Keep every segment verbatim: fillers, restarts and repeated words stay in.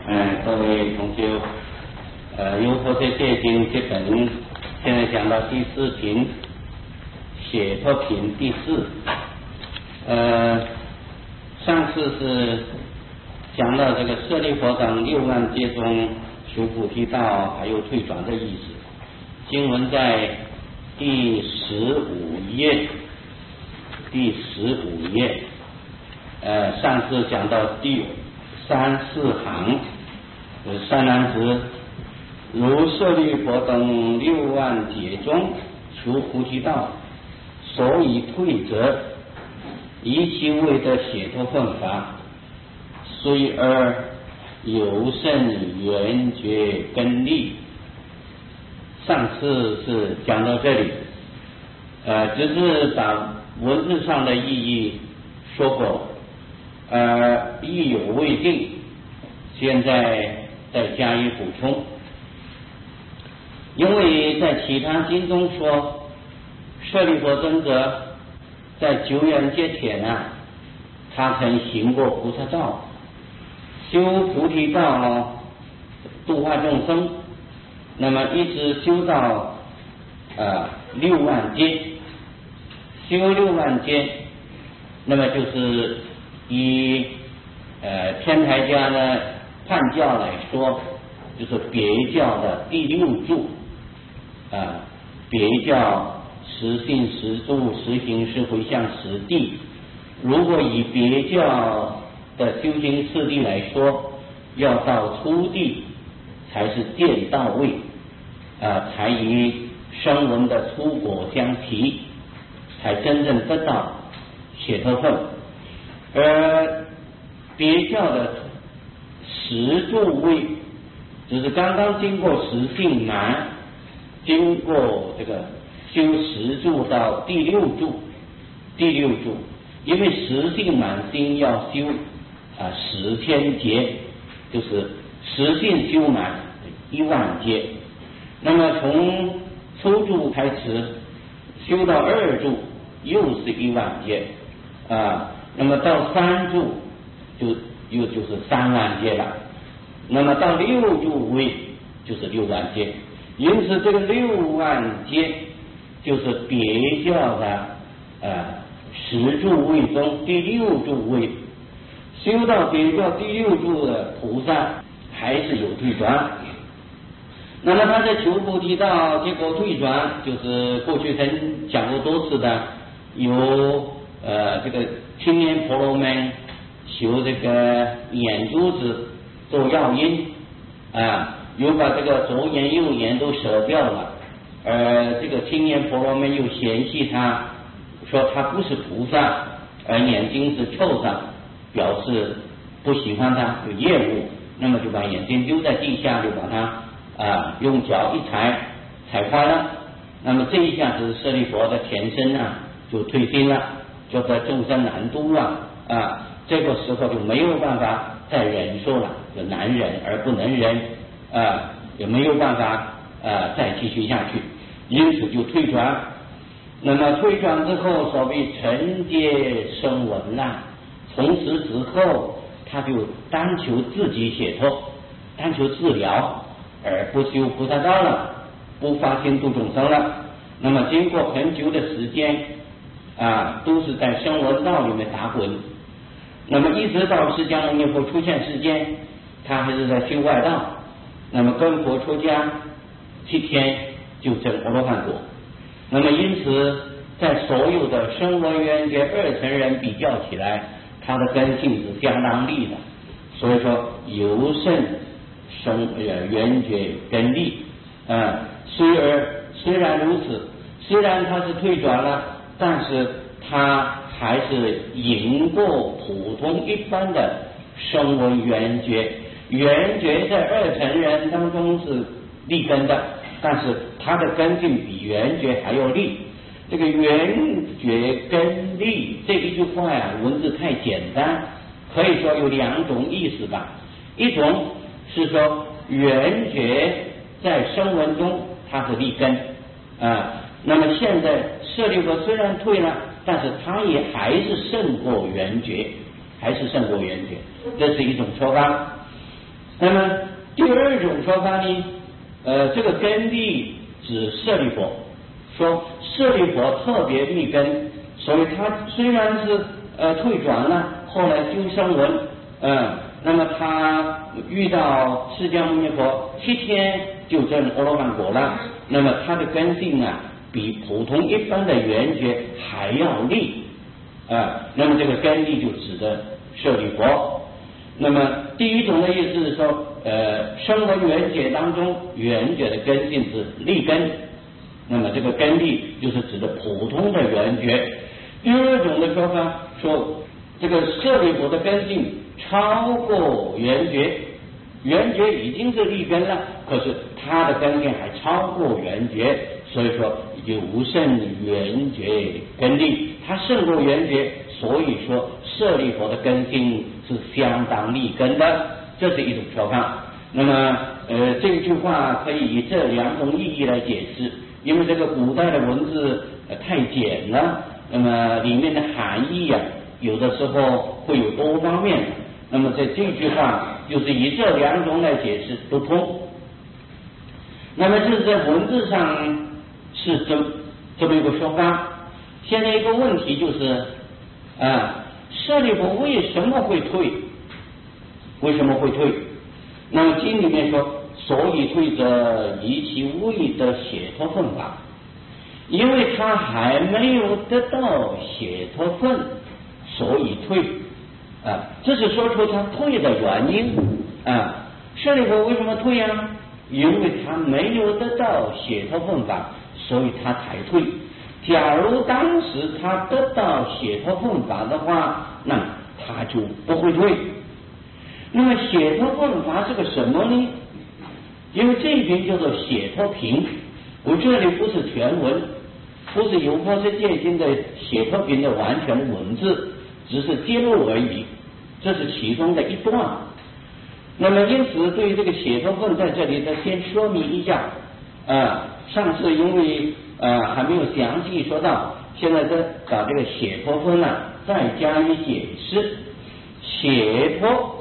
嗯，各位同学，呃，由佛学戒经这本现在讲到第四品，解脱品第四。呃，上次是讲到这个舍利弗等六万劫中求菩提道还有退转的意思。经文在第十五页，第十五页，呃，上次讲到第三四行。善男子，如舍利弗等六万劫中求菩提道，所以退者，以其为得解脱分法，虽而有甚缘觉根利。上次是讲到这里，呃，只是把文字上的意义说过，呃，意有未定，现在再加以补充。因为在其他经中说，舍利弗尊者在久远劫前啊，他曾行过菩萨道，修菩提道，度化众生，那么一直修到呃六万劫，修六万劫，那么就是以呃天台家的判教来说，就是别教的第六柱啊，别教实信实住实行实回向实地。如果以别教的修行次第来说，要到初地才是见到位啊，才与声闻的初果相提，才真正得到解脱分。而别教的十住位，就是刚刚经过十性难，经过这个修十住到第六住，第六住，因为十性满心要修啊十千劫，就是十性修满一万劫。那么从初住开始修到二住，又是一万劫啊。那么到三住就又就是三万劫了。那么到六住位就是六万劫。因此这个六万劫就是别教的呃十住位中第六住位。修到别教第六住的菩萨还是有退转，那么他在求菩提道，结果退转，就是过去曾讲过多次的，有呃这个青年婆罗门求这个眼珠子做药因啊，有把这个左眼右眼都舍掉了，而这个青年婆罗门又嫌弃他，说他不是菩萨，而眼睛是臭的，表示不喜欢他，有厌恶，那么就把眼睛丢在地下，就把他啊用脚一踩，踩坏了。那么这一下子舍利弗的前身啊就退心了，就在众生难度了啊，这个时候就没有办法再忍受了，就难忍而不能忍啊，也没有办法啊再继续下去，因此就退转。那么退转之后，所谓承接声闻啦，从此之后他就单求自己解脱，单求治疗，而不修菩萨道了，不发心度众生了。那么经过很久的时间啊，都是在声闻道里面打滚。那么一直到释迦牟尼佛出现世间，他还是在修外道。那么跟佛出家七天就证阿罗汉果。那么因此在所有的声闻缘觉二乘人比较起来，他的根性是相当利的，所以说尤胜声呃缘觉根利啊。虽而虽然如此，虽然他是退转了，但是他还是赢过普通一般的声闻缘觉。缘觉在二乘人当中是利根的，但是他的根性比缘觉还要利。这个缘觉根利这一句话呀，文字太简单，可以说有两种意思吧。一种是说缘觉在声闻中它是利根啊，那么现在舍利弗虽然退了，但是他也还是胜过缘觉，还是胜过缘觉，这是一种说法。 那么第二种说法呢，呃，这个根地指舍利佛，说舍利佛特别立根，所以他虽然是呃退转了，后来修声闻，嗯、呃，那么他遇到释迦牟尼佛七天就证阿罗汉果了，那么他的根性啊，比普通一般的缘觉还要利啊、呃，那么这个根利就指的舍利佛。那么第一种的意思是说，呃，声闻缘觉当中，缘觉的根性是利根，那么这个根利就是指的普通的缘觉。第二种的说法说，这个舍利佛的根性超过缘觉，缘觉已经是利根了，可是它的根性还超过缘觉，所以说有胜缘觉根利，它胜过缘觉，所以说舍利佛的根性是相当利根的，这是一种说法。那么呃这句话可以以这两种意义来解释，因为这个古代的文字、呃、太简了，那么里面的含义啊，有的时候会有多方面，那么在这句话就是以这两种来解释都通。那么这是在文字上是这这么一个说法。现在一个问题就是啊，舍利佛为什么会退？为什么会退？那么经里面说，所以退者，以其未得解脱分法，因为他还没有得到解脱分，所以退啊，这是说出他退的原因啊。舍利佛为什么退啊？因为他没有得到解脱分法，所以他才退。假如当时他得到解脱分法的话，那他就不会退。那么解脱分法是个什么呢？因为这一篇叫做解脱品，我这里不是全文，不是有佛是戒经的解脱品的完全文字，只是揭露而已，这是其中的一段。那么因此对于这个解脱分在这里再先说明一下啊，上次因为呃还没有详细说到，现在再把这个解脱分呢、啊、再加以解释。解脱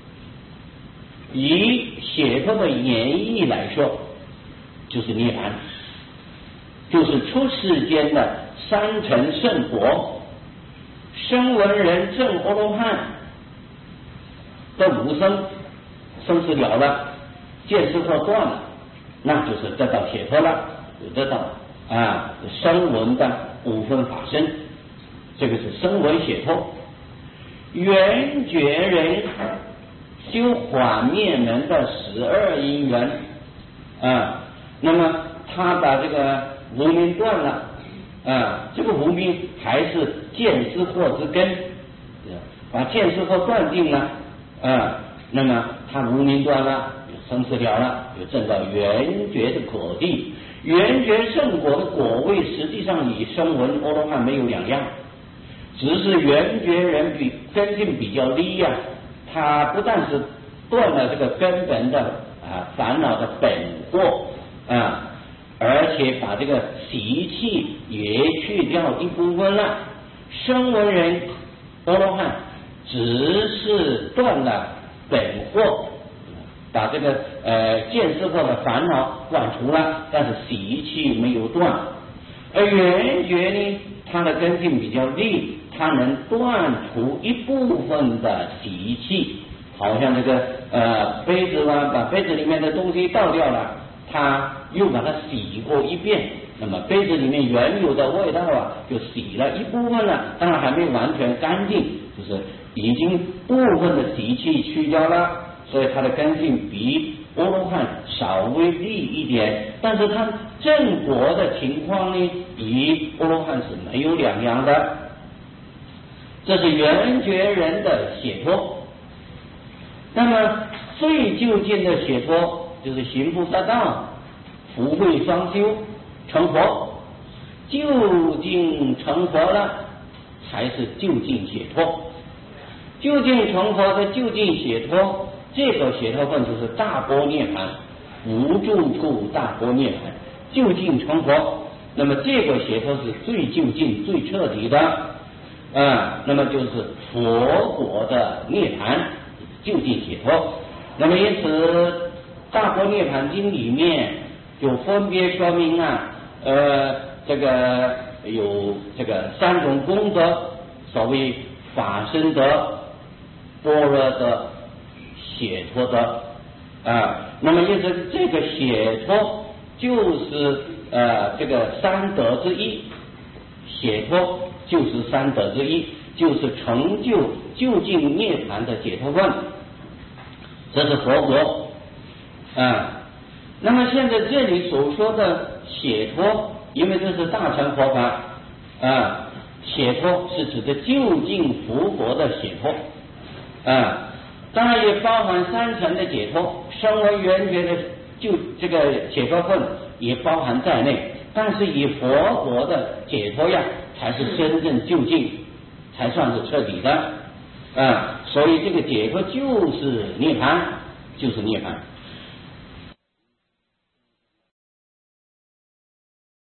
以解脱的演义来说，就是涅槃，就是出世间的三乘圣果，声闻人证阿罗汉的无生，生死了了，见识惑断了，那就是得到解脱了，就得到啊声闻的五分法身，这个是声闻解脱。缘觉人修缓灭门的十二因缘啊，那么他把这个无明断了啊，这个无明还是见思惑之根，把见思惑断定了啊，那么他无明断了，生死了了，就证到缘觉的果地。缘觉圣果的果位实际上与声闻阿罗汉没有两样，只是缘觉人比根性比较低呀、啊，他不但是断了这个根本的啊烦恼的本惑啊，而且把这个习气也去掉一部分了。声闻人阿罗汉只是断了本惑，把这个呃见识惑的烦恼断除了，但是习气没有断。而缘觉呢，它的根性比较利，它能断除一部分的习气，好像这个呃杯子啊，把杯子里面的东西倒掉了，它又把它洗过一遍，那么杯子里面原有的味道啊就洗了一部分了，当然还没有完全干净，就是已经部分的习气去掉了，所以它的根性比阿罗汉稍微利一点，但是它正果的情况呢，与阿罗汉是没有两样的。这是缘觉人的解脱。那么最究竟的解脱就是行菩萨道，福慧双修，成佛。究竟成佛了，才是究竟解脱。究竟成佛的究竟解脱，这个解脱分就是大般涅槃，无住处大般涅槃，究竟成佛。那么这个解脱是最究竟、最彻底的啊，那么就是佛果的涅槃，究竟解脱。 那么因此，《大般涅槃经》里面就分别说明啊，呃，这个有这个三种功德，所谓法身德、般若德、解脱德啊。那么因此，这个解脱就是呃这个三德之一，解脱就是三德之一，就是成就究竟涅槃的解脱论。这是佛国啊。那么现在这里所说的解脱，因为这是大乘佛法啊，解脱是指的究竟佛国的解脱啊，当然也包含三层的解脱，声闻缘觉的就这个解脱分也包含在内，但是以佛国的解脱呀，才是真正究竟，才算是彻底的啊，所以这个解脱就是涅槃，就是涅槃。